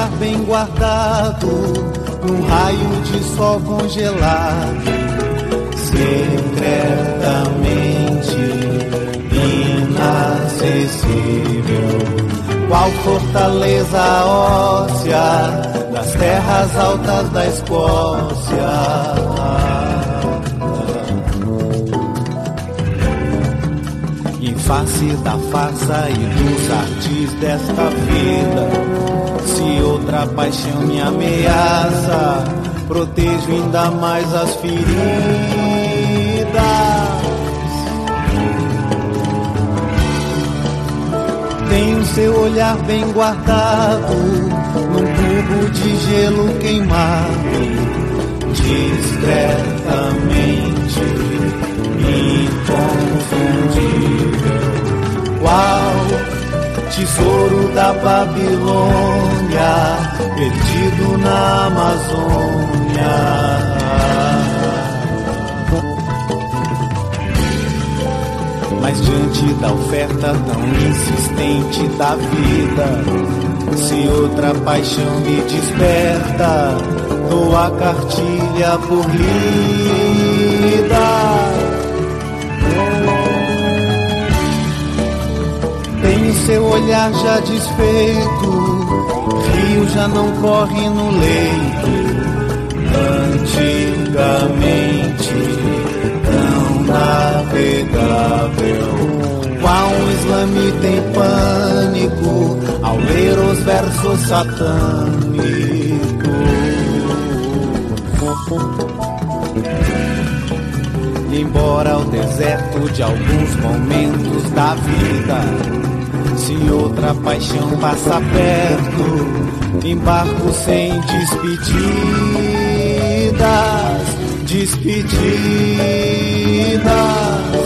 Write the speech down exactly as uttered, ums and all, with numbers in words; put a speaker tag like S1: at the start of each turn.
S1: olhar bem guardado num raio de sol congelado, secretamente inacessível, qual fortaleza óssea das terras altas da Escócia. Em face da farsa e dos ardis desta vida, se outra paixão me ameaça, protejo ainda mais as feridas. Tenho seu olhar bem guardado num cubo de gelo queimado, discretamente inconfundível, qual tesouro da Babilônia perdido na Amazônia. Mas diante da oferta tão insistente da vida, se outra paixão me desperta, dou a cartilha por lida. Tenho seu olhar já desfeito, rio já não corre no leito, antigamente tão navegável, qual um islamita em pânico ao ler os versos satânicos. Embora o deserto de alguns momentos da vida, se outra paixão passa perto, embarco sem despedidas, despedidas.